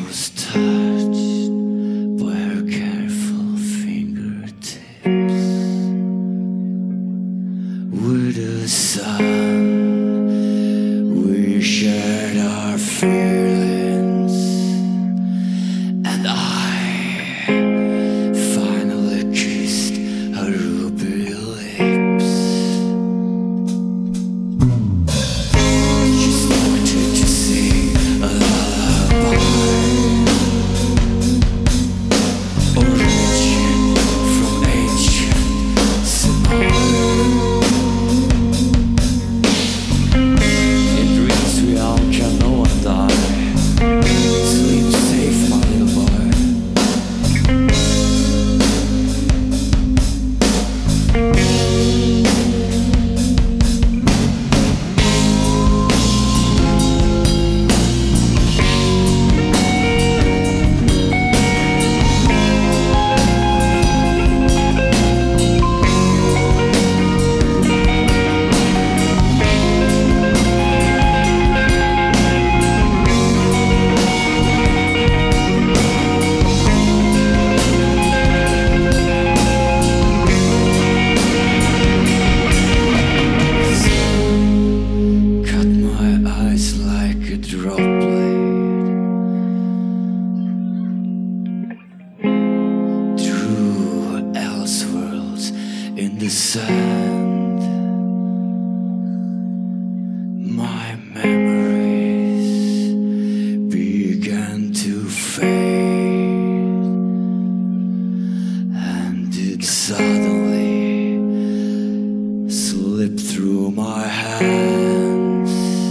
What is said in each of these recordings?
was touched by her careful fingertips. With the sun, we shared our feelings, and I finally kissed her ruby lips. She started to sing a lullaby, origin from ancient Sumatra. In dreams we all can know and die. Sleep safe, my little boy. Like a drop blade through elseworlds in the sand. My memories began to fade, and it suddenly slipped through my hands.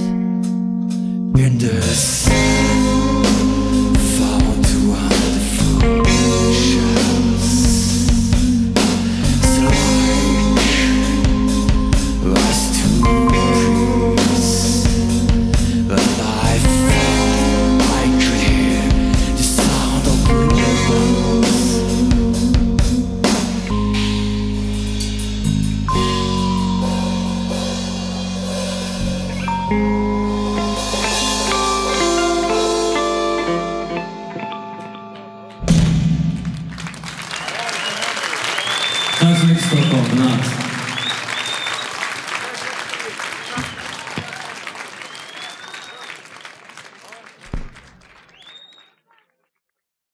In the sand, found wonderful shells, like us two trees, and I felt I could hear the sound of bluebirds. Tack så mycket Stockholm.